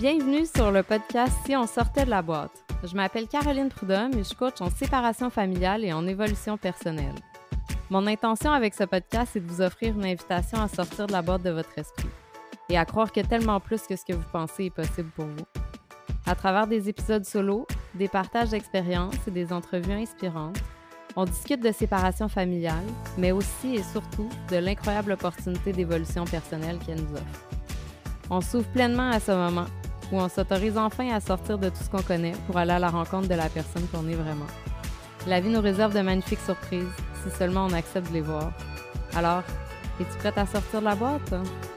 Bienvenue sur le podcast Si on sortait de la boîte. Je m'appelle Caroline Prudhomme et je suis coach en séparation familiale et en évolution personnelle. Mon intention avec ce podcast est de vous offrir une invitation à sortir de la boîte de votre esprit et à croire que tellement plus que ce que vous pensez est possible pour vous. À travers des épisodes solo, des partages d'expériences et des entrevues inspirantes, on discute de séparation familiale, mais aussi et surtout de l'incroyable opportunité d'évolution personnelle qu'elle nous offre. On s'ouvre pleinement à ce moment où on s'autorise enfin à sortir de tout ce qu'on connaît pour aller à la rencontre de la personne qu'on est vraiment. La vie nous réserve de magnifiques surprises si seulement on accepte de les voir. Alors, es-tu prête à sortir de la boîte?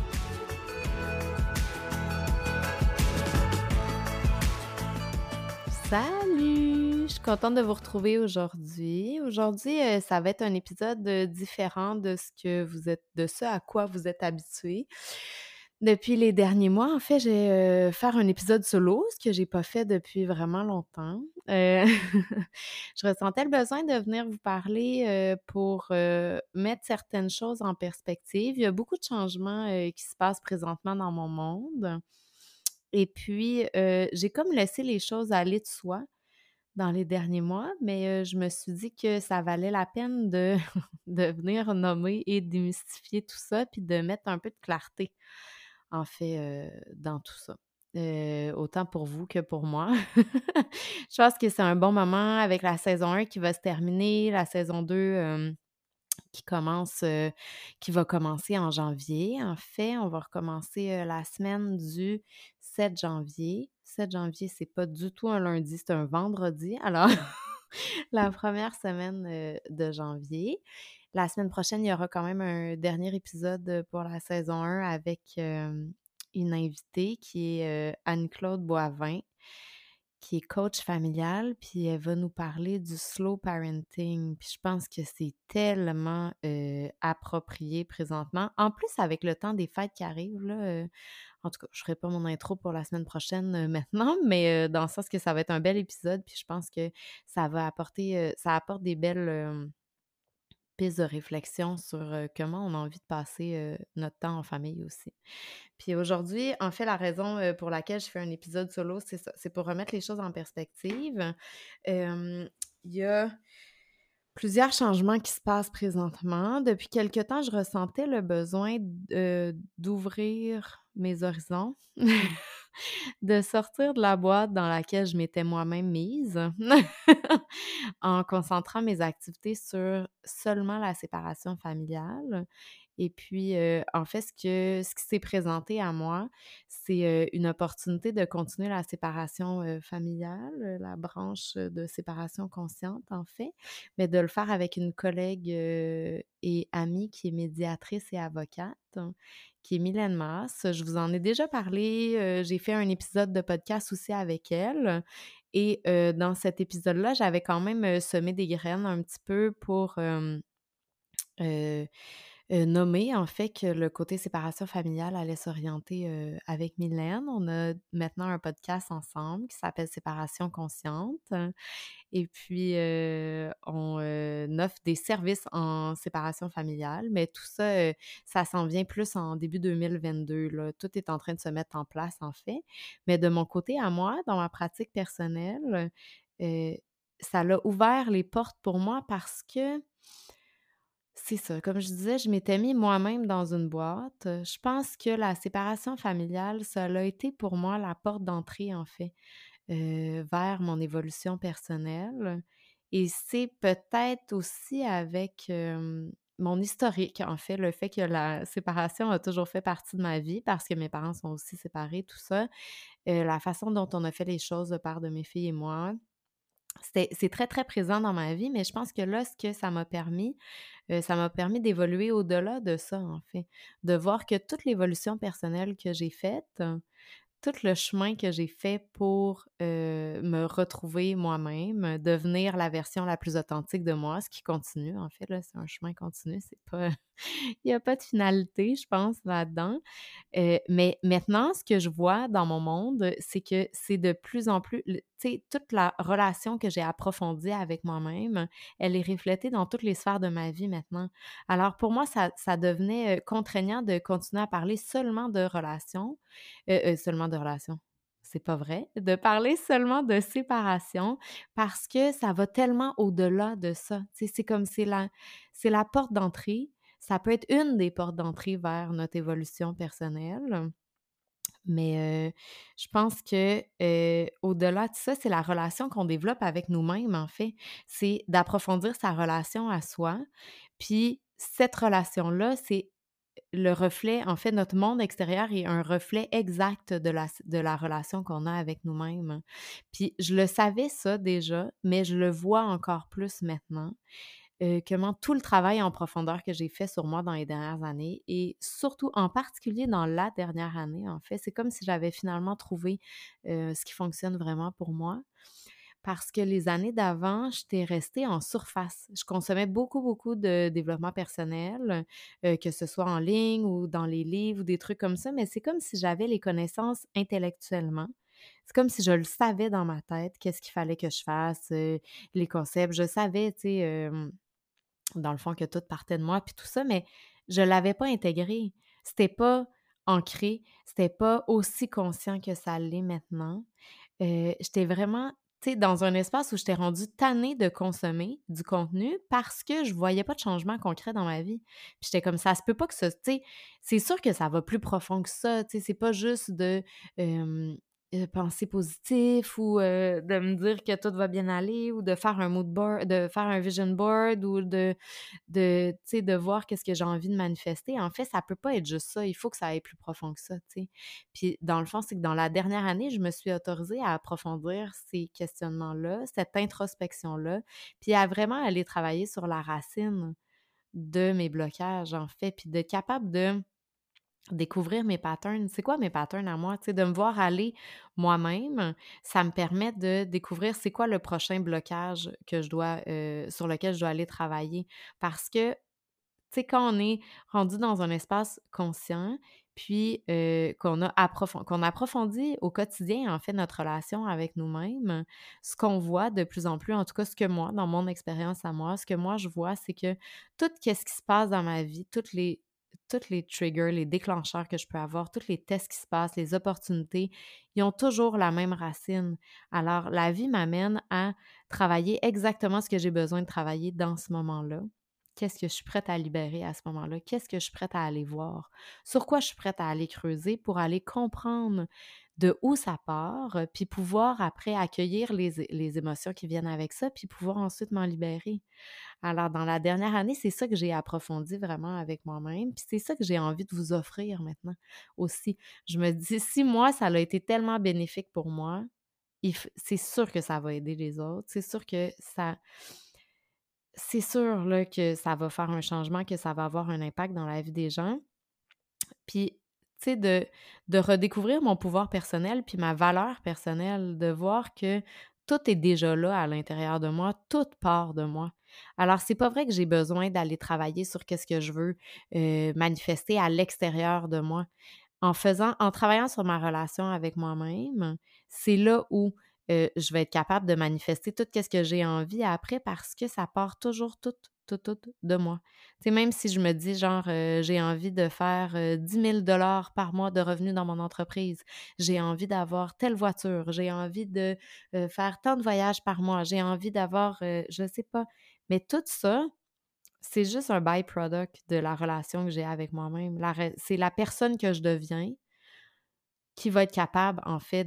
Salut! Je suis contente de vous retrouver aujourd'hui. Aujourd'hui, ça va être un épisode différent de ce à quoi vous êtes habitués. Depuis les derniers mois, en fait, j'ai faire un épisode solo, ce que j'ai pas fait depuis vraiment longtemps. Je ressentais le besoin de venir vous parler pour mettre certaines choses en perspective. Il y a beaucoup de changements qui se passent présentement dans mon monde. Et puis, j'ai comme laissé les choses aller de soi dans les derniers mois, mais je me suis dit que ça valait la peine de de venir nommer et démystifier tout ça, puis de mettre un peu de clarté, en fait, dans tout ça. Autant pour vous que pour moi. Je pense que c'est un bon moment avec la saison 1 qui va se terminer, la saison 2 qui commence, qui va commencer en janvier. En fait, on va recommencer, la semaine du 7 janvier. 7 janvier, c'est pas du tout un lundi, c'est un vendredi. Alors, la première semaine, de janvier. La semaine prochaine, il y aura quand même un dernier épisode, pour la saison 1 avec, une invitée qui est, Anne-Claude Boivin, qui est coach familial, puis elle va nous parler du slow parenting. Puis je pense que c'est tellement, approprié présentement. En plus, avec le temps des fêtes qui arrivent là, en tout cas, je ferai pas mon intro pour la semaine prochaine, maintenant, mais, dans le sens que ça va être un bel épisode, puis je pense que ça va apporter, ça apporte des belles, pistes de réflexion sur, comment on a envie de passer, notre temps en famille aussi. Puis aujourd'hui, en fait, la raison, pour laquelle je fais un épisode solo, c'est ça, c'est pour remettre les choses en perspective. Il y a plusieurs changements qui se passent présentement. Depuis quelque temps, je ressentais le besoin d'ouvrir mes horizons, de sortir de la boîte dans laquelle je m'étais moi-même mise, en concentrant mes activités sur seulement la séparation familiale. Et puis, en fait, ce qui s'est présenté à moi, c'est, une opportunité de continuer la séparation, familiale, la branche, de séparation consciente, en fait, mais de le faire avec une collègue, et amie qui est médiatrice et avocate, qui est Mylène Masse. Je vous en ai déjà parlé, j'ai fait un épisode de podcast aussi avec elle et dans cet épisode-là, j'avais quand même, semé des graines un petit peu pour, heu nommer en fait que le côté séparation familiale allait s'orienter, avec Mylène. On a maintenant un podcast ensemble qui s'appelle Séparation consciente, et puis, on, offre des services en séparation familiale, mais tout ça, ça s'en vient plus en début 2022 là. Tout est en train de se mettre en place en fait. Mais de mon côté à moi, dans ma pratique personnelle, heu, ça l'a ouvert les portes pour moi parce que c'est ça, comme je disais, je m'étais mis moi-même dans une boîte. Je pense que la séparation familiale, ça l'a été pour moi la porte d'entrée, en fait, vers mon évolution personnelle et c'est peut-être aussi avec, mon historique, en fait, le fait que la séparation a toujours fait partie de ma vie parce que mes parents sont aussi séparés, tout ça. La façon dont on a fait les choses de part de mes filles et moi, c'est très, très présent dans ma vie, mais je pense que là, ce que ça m'a permis d'évoluer au-delà de ça, en fait. De voir que toute l'évolution personnelle que j'ai faite, tout le chemin que j'ai fait pour, me retrouver moi-même, devenir la version la plus authentique de moi, ce qui continue en fait là, c'est un chemin continu, c'est pas il y a pas de finalité, je pense, là-dedans. Mais maintenant, ce que je vois dans mon monde, c'est que c'est de plus en plus le tu sais, toute la relation que j'ai approfondie avec moi-même, elle est reflétée dans toutes les sphères de ma vie maintenant. Alors pour moi, ça devenait, contraignant de continuer à parler seulement de relations, seulement de relations. c'est pas vrai, de parler seulement de séparation parce que ça va tellement au-delà de ça. Tu sais, c'est comme c'est la porte d'entrée. Ça peut être une des portes d'entrée vers notre évolution personnelle, mais je pense que, au-delà de ça, c'est la relation qu'on développe avec nous-mêmes, en fait. C'est d'approfondir sa relation à soi, puis cette relation-là, c'est le reflet, en fait, notre monde extérieur est un reflet exact de la relation qu'on a avec nous-mêmes. Puis je le savais ça déjà, mais je le vois encore plus maintenant, comment tout le travail en profondeur que j'ai fait sur moi dans les dernières années et surtout, en particulier dans la dernière année, en fait, c'est comme si j'avais finalement trouvé, ce qui fonctionne vraiment pour moi. Parce que les années d'avant, j'étais restée en surface. Je consommais beaucoup, beaucoup de développement personnel, que ce soit en ligne ou dans les livres ou des trucs comme ça, mais c'est comme si j'avais les connaissances intellectuellement. C'est comme si je le savais dans ma tête, qu'est-ce qu'il fallait que je fasse, les concepts. Je savais, tu sais, dans le fond, que tout partait de moi puis tout ça, mais je l'avais pas intégré. C'était pas ancré, c'était pas aussi conscient que ça l'est maintenant. J'étais vraiment, tu sais, dans un espace où j'étais rendue tannée de consommer du contenu parce que je voyais pas de changement concret dans ma vie. Puis j'étais comme: «Ça se peut pas que ça», tu sais, c'est sûr que ça va plus profond que ça, tu sais, c'est pas juste de, hem, penser positif ou, de me dire que tout va bien aller ou de faire un mood board, de faire un vision board ou tu sais, de voir qu'est-ce que j'ai envie de manifester. En fait, ça peut pas être juste ça, il faut que ça aille plus profond que ça, tu sais. Puis dans le fond, c'est que dans la dernière année, je me suis autorisée à approfondir ces questionnements-là, cette introspection-là, puis à vraiment aller travailler sur la racine de mes blocages, en fait, puis d'être capable de découvrir mes patterns. C'est quoi mes patterns à moi? Tu sais, de me voir aller moi-même, ça me permet de découvrir c'est quoi le prochain blocage que je dois, sur lequel je dois aller travailler. Parce que tu sais, quand on est rendu dans un espace conscient, puis, qu'on approfondit au quotidien, en fait, notre relation avec nous-mêmes, ce qu'on voit de plus en plus, en tout cas ce que moi, dans mon expérience à moi, ce que moi je vois, c'est que tout qu'est-ce qui se passe dans ma vie, toutes les triggers, les déclencheurs que je peux avoir, tous les tests qui se passent, les opportunités, ils ont toujours la même racine. Alors la vie m'amène à travailler exactement ce que j'ai besoin de travailler dans ce moment-là. Qu'est-ce que je suis prête à libérer à ce moment-là? Qu'est-ce que je suis prête à aller voir? Sur quoi je suis prête à aller creuser pour aller comprendre de où ça part, puis pouvoir après accueillir les émotions qui viennent avec ça, puis pouvoir ensuite m'en libérer. Alors dans la dernière année, c'est ça que j'ai approfondi vraiment avec moi-même, puis c'est ça que j'ai envie de vous offrir maintenant aussi. Je me dis: «Si moi, ça a été tellement bénéfique pour moi, c'est sûr que ça va aider les autres. C'est sûr là, que ça va faire un changement, que ça va avoir un impact dans la vie des gens. Puis, tu sais, de redécouvrir mon pouvoir personnel, puis ma valeur personnelle, de voir que tout est déjà là à l'intérieur de moi, tout part de moi. Alors, c'est pas vrai que j'ai besoin d'aller travailler sur qu'est-ce que je veux, manifester à l'extérieur de moi. En travaillant sur ma relation avec moi-même, c'est là où, je vais être capable de manifester tout ce que j'ai envie après parce que ça part toujours tout de moi. Tu sais, même si je me dis genre, j'ai envie de faire, 10 000 par mois de revenus dans mon entreprise, j'ai envie d'avoir telle voiture, j'ai envie de, faire tant de voyages par mois, j'ai envie d'avoir, je sais pas, mais tout ça, c'est juste un by-product de la relation que j'ai avec moi-même. C'est la personne que je deviens qui va être capable, en fait,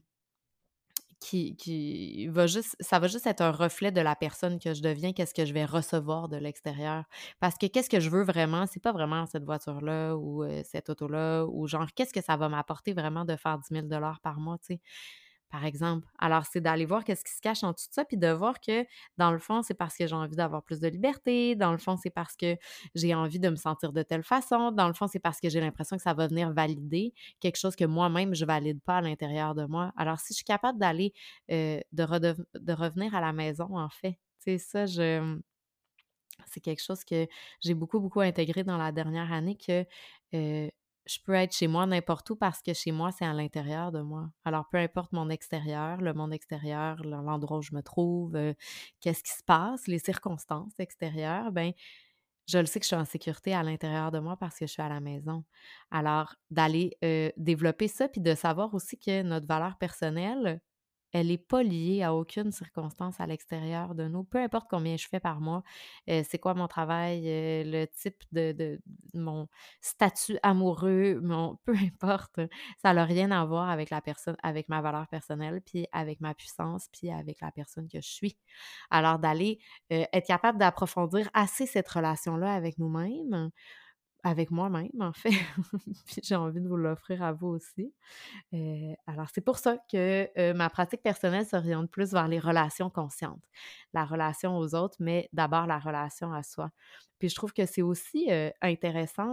qui va juste ça va juste être un reflet de la personne que je deviens, qu'est-ce que je vais recevoir de l'extérieur. Parce que qu'est-ce que je veux vraiment, c'est pas vraiment cette voiture-là ou, cette auto-là ou genre qu'est-ce que ça va m'apporter vraiment de faire 10 000 par mois, tu sais? Par exemple. Alors, c'est d'aller voir qu'est-ce qui se cache en tout ça, puis de voir que, dans le fond, c'est parce que j'ai envie d'avoir plus de liberté, dans le fond, c'est parce que j'ai envie de me sentir de telle façon, dans le fond, c'est parce que j'ai l'impression que ça va venir valider quelque chose que moi-même je valide pas à l'intérieur de moi. Alors, si je suis capable d'aller, de revenir à la maison, en fait, tu sais, ça, c'est quelque chose que j'ai beaucoup, beaucoup intégré dans la dernière année que, je peux être chez moi n'importe où parce que chez moi, c'est à l'intérieur de moi. Alors peu importe mon extérieur, le monde extérieur, l'endroit où je me trouve, qu'est-ce qui se passe, les circonstances extérieures, ben, je le sais que je suis en sécurité à l'intérieur de moi parce que je suis à la maison. Alors d'aller, développer ça, puis de savoir aussi que notre valeur personnelle, elle est pas liée à aucune circonstance à l'extérieur de nous. Peu importe combien je fais par mois, c'est quoi mon travail, le type de mon statut amoureux, mon peu importe, ça n'a rien à voir avec la personne avec ma valeur personnelle, puis avec ma puissance, puis avec la personne que je suis. Alors d'aller, être capable d'approfondir assez cette relation-là avec nous-mêmes, avec moi-même en fait, puis j'ai envie de vous l'offrir à vous aussi. Alors c'est pour ça que, ma pratique personnelle s'oriente plus vers les relations conscientes. La relation aux autres, mais d'abord la relation à soi. Puis je trouve que c'est aussi, intéressant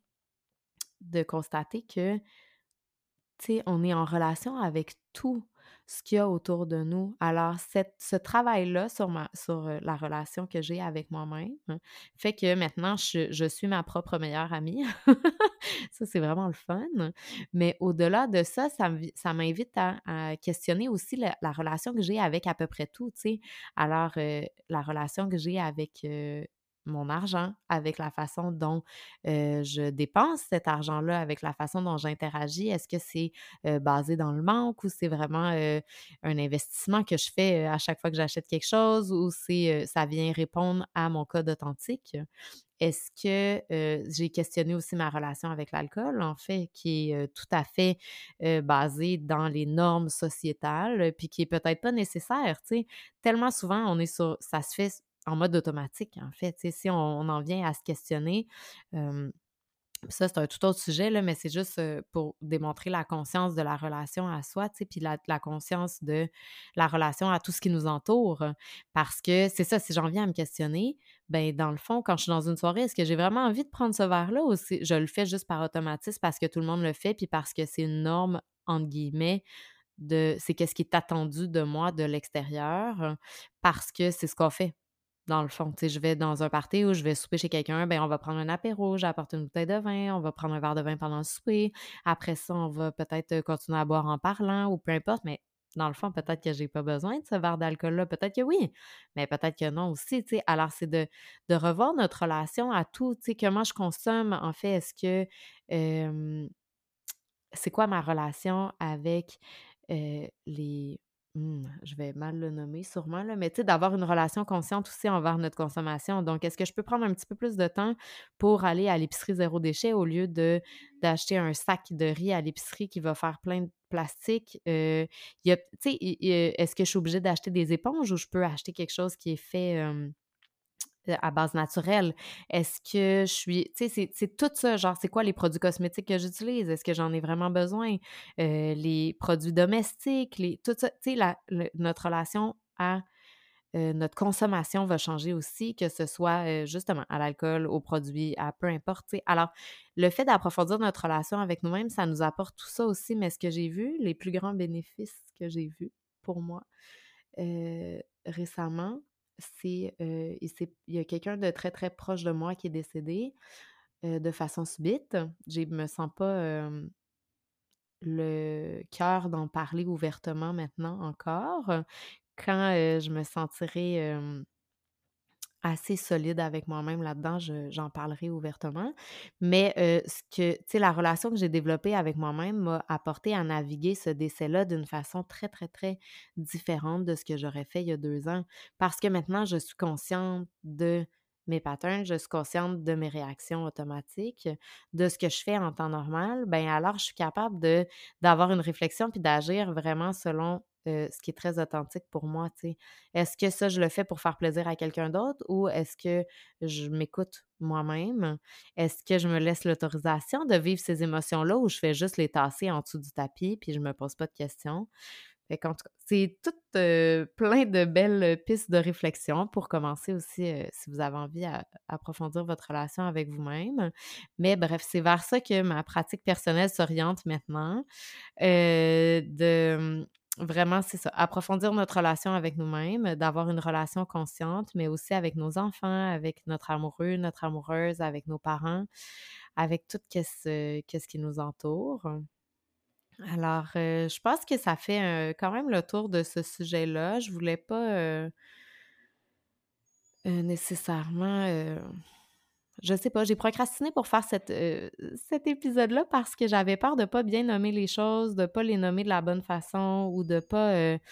de constater que, tu sais, on est en relation avec tout ce qu'il y a autour de nous. Alors ce travail-là sur la relation que j'ai avec moi-même, fait que maintenant je suis ma propre meilleure amie. Ça, c'est vraiment le fun. Mais au-delà de ça, ça m'invite à questionner aussi la relation que j'ai avec à peu près tout, tu sais. Alors, la relation que j'ai avec, mon argent, avec la façon dont, je dépense cet argent-là, avec la façon dont j'interagis. Est-ce que c'est, basé dans le manque ou c'est vraiment, un investissement que je fais, à chaque fois que j'achète quelque chose ou c'est, ça vient répondre à mon code authentique? Est-ce que, j'ai questionné aussi ma relation avec l'alcool, en fait, qui est, tout à fait, basée dans les normes sociétales, puis qui est peut-être pas nécessaire, tu sais? Tellement souvent, on est sur ça se fait en mode automatique, en fait, tu sais, si on en vient à se questionner, hem ça, c'est un tout autre sujet, là, mais c'est juste, pour démontrer la conscience de la relation à soi, tu sais, puis la conscience de la relation à tout ce qui nous entoure. Parce que c'est ça, si j'en viens à me questionner, ben dans le fond, quand je suis dans une soirée, est-ce que j'ai vraiment envie de prendre ce verre-là ou c'est je le fais juste par automatisme parce que tout le monde le fait, puis parce que c'est une «norme» entre guillemets de c'est qu'est-ce qui est attendu de moi de l'extérieur, parce que c'est ce qu'on fait. Dans le fond, tu sais, je vais dans un party ou je vais souper chez quelqu'un, ben, on va prendre un apéro, j'apporte une bouteille de vin, on va prendre un verre de vin pendant le souper. Après ça, on va peut-être, continuer à boire en parlant ou peu importe, mais dans le fond, peut-être que j'ai pas besoin de ce verre d'alcool-là, peut-être que oui, mais peut-être que non aussi, tu sais. Alors c'est de revoir notre relation à tout, tu sais, comment je consomme, en fait. Est-ce que, hem c'est quoi ma relation avec, je vais mal le nommer sûrement là, mais tu sais, d'avoir une relation consciente aussi envers notre consommation. Donc, est-ce que je peux prendre un petit peu plus de temps pour aller à l'épicerie zéro déchet au lieu d'acheter un sac de riz à l'épicerie qui va faire plein de plastique? Il y a tu sais, est-ce que je suis obligée d'acheter des éponges ou je peux acheter quelque chose qui est fait, à base naturelle? Est-ce que je suis tu sais, c'est tout ça, genre, c'est quoi les produits cosmétiques que j'utilise? Est-ce que j'en ai vraiment besoin? Les produits domestiques, les tout ça, tu sais, notre relation à, notre consommation va changer aussi, que ce soit, justement à l'alcool, aux produits, à peu importe, tu sais. Alors, le fait d'approfondir notre relation avec nous-mêmes, ça nous apporte tout ça aussi, mais ce que j'ai vu, les plus grands bénéfices que j'ai vus pour moi, récemment, il y a quelqu'un de très, très proche de moi qui est décédé, de façon subite. Je me sens pas, le cœur d'en parler ouvertement maintenant encore. Quand, je me sentirai, assez solide avec moi-même là-dedans, j'en parlerai ouvertement. Mais, ce que tu sais, la relation que j'ai développée avec moi-même m'a apporté à naviguer ce décès-là d'une façon très, très, très différente de ce que j'aurais fait il y a 2 ans. Parce que maintenant, je suis consciente de mes patterns, je suis consciente de mes réactions automatiques, de ce que je fais en temps normal. Ben alors je suis capable d'avoir une réflexion puis d'agir vraiment selon, ce qui est très authentique pour moi, tu sais. Est-ce que ça, je le fais pour faire plaisir à quelqu'un d'autre ou est-ce que je m'écoute moi-même? Est-ce que je me laisse l'autorisation de vivre ces émotions-là ou je fais juste les tasser en dessous du tapis puis je me pose pas de questions? Fait qu'en tout cas, c'est tout, plein de belles pistes de réflexion pour commencer aussi, si vous avez envie à approfondir votre relation avec vous-même. Mais bref, c'est vers ça que ma pratique personnelle s'oriente maintenant. Vraiment, c'est ça, approfondir notre relation avec nous-mêmes, d'avoir une relation consciente, mais aussi avec nos enfants, avec notre amoureux, notre amoureuse, avec nos parents, avec tout qu'est-ce qui nous entoure. Alors, je pense que ça fait, quand même le tour de ce sujet-là. Je voulais pas, nécessairement, je sais pas, j'ai procrastiné pour faire cet épisode-là parce que j'avais peur de pas bien nommer les choses, de pas les nommer de la bonne façon ou de pas,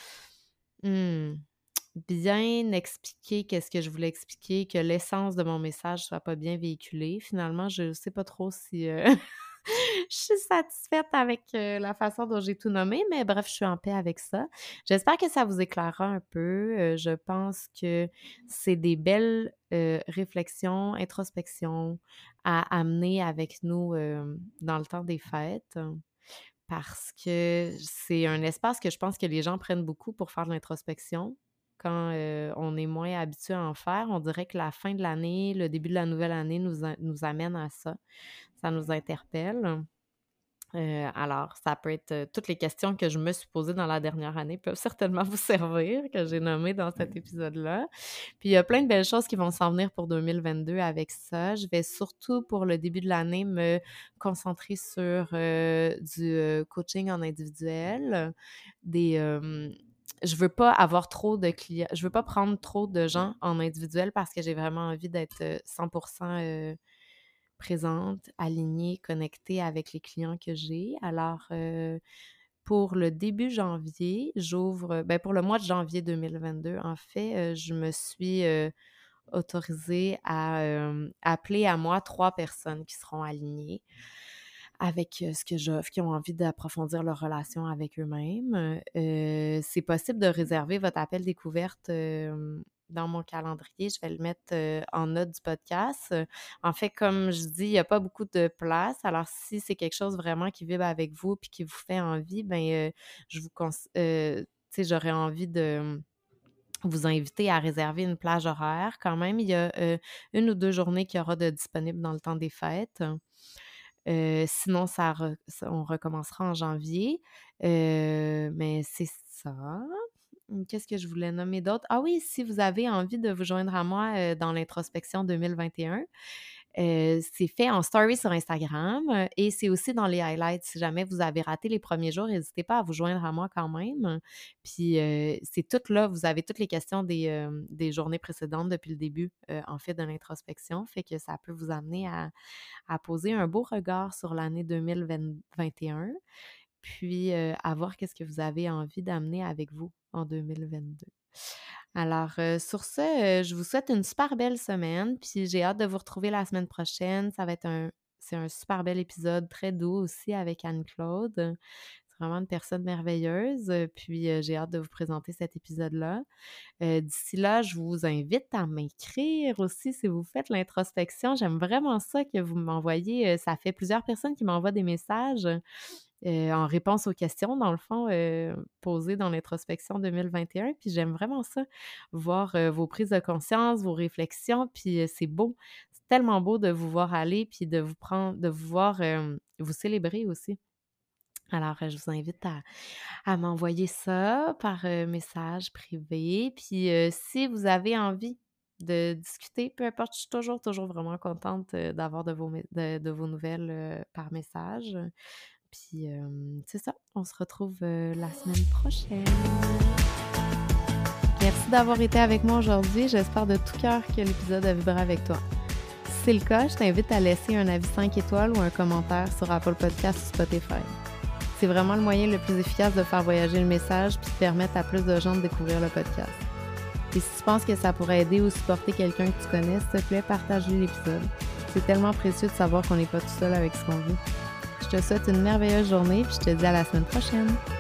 mmh, bien expliquer qu'est-ce que je voulais expliquer, que l'essence de mon message soit pas bien véhiculée. Finalement, je sais pas trop si, je suis satisfaite avec, la façon dont j'ai tout nommé, mais bref, je suis en paix avec ça. J'espère que ça vous éclairera un peu. Je pense que c'est des belles, réflexions, introspections à amener avec nous, dans le temps des fêtes, parce que c'est un espace que je pense que les gens prennent beaucoup pour faire de l'introspection. Quand, on est moins habitué à en faire, on dirait que la fin de l'année, le début de la nouvelle année nous amène à ça. Ça nous interpelle. Alors, ça peut être, toutes les questions que je me suis posées dans la dernière année peuvent certainement vous servir, que j'ai nommées dans cet épisode-là. Puis il y a plein de belles choses qui vont s'en venir pour 2022 avec ça. Je vais surtout, pour le début de l'année, me concentrer sur, du, coaching en individuel, des, je veux pas avoir trop de clients, je veux pas prendre trop de gens en individuel parce que j'ai vraiment envie d'être, 100 présente, alignée, connectée avec les clients que j'ai. Alors, pour le début janvier, pour le mois de janvier 2022, en fait, je me suis, autorisée à, appeler à moi 3 personnes qui seront alignées avec, ce que j'offre, qui ont envie d'approfondir leur relation avec eux-mêmes. C'est possible de réserver votre appel découverte, dans mon calendrier. Je vais le mettre, en note du podcast. En fait, comme je dis, il y a pas beaucoup de place. Alors si c'est quelque chose vraiment qui vibre avec vous puis qui vous fait envie, ben, je vous conse tu sais, j'aurais envie de vous inviter à réserver une plage horaire. Quand même, il y a, 1 ou 2 journées qu'il y aura de disponibles dans le temps des fêtes. Sinon, on recommencera en janvier. Mais c'est ça. Qu'est-ce que je voulais nommer d'autre? Ah oui, si vous avez envie de vous joindre à moi, dans l'introspection 2021, c'est fait en story sur Instagram, et c'est aussi dans les highlights. Si jamais vous avez raté les premiers jours, n'hésitez pas à vous joindre à moi quand même. Puis, c'est tout là, vous avez toutes les questions des journées précédentes depuis le début, en fait, de l'introspection. Fait que ça peut vous amener à poser un beau regard sur l'année 2021, puis, à voir qu'est-ce que vous avez envie d'amener avec vous en 2022. Alors, sur ce, je vous souhaite une super belle semaine, puis j'ai hâte de vous retrouver la semaine prochaine. C'est un super bel épisode, très doux aussi avec Anne-Claude. C'est vraiment une personne merveilleuse, puis, j'ai hâte de vous présenter cet épisode-là. D'ici là, je vous invite à m'écrire aussi si vous faites l'introspection. J'aime vraiment ça que vous m'envoyez, ça fait plusieurs personnes qui m'envoient des messages, en réponse aux questions, dans le fond, posées dans l'introspection 2021. Puis j'aime vraiment ça, voir, vos prises de conscience, vos réflexions, puis, c'est beau. C'est tellement beau de vous voir aller, puis de vous voir, vous célébrer aussi. Alors, je vous invite à m'envoyer ça par, message privé. Puis, si vous avez envie de discuter, peu importe, je suis toujours vraiment contente, d'avoir de vos nouvelles, par message. Puis, c'est ça, on se retrouve, la semaine prochaine. Merci d'avoir été avec moi aujourd'hui. J'espère de tout cœur que l'épisode a vibré avec toi. Si c'est le cas, je t'invite à laisser un avis 5 étoiles ou un commentaire sur Apple Podcasts ou Spotify. C'est vraiment le moyen le plus efficace de faire voyager le message puis de permettre à plus de gens de découvrir le podcast. Et si tu penses que ça pourrait aider ou supporter quelqu'un que tu connais, s'il te plaît, partage-lui l'épisode. C'est tellement précieux de savoir qu'on n'est pas tout seul avec ce qu'on vit. Je te souhaite une merveilleuse journée puis je te dis à la semaine prochaine.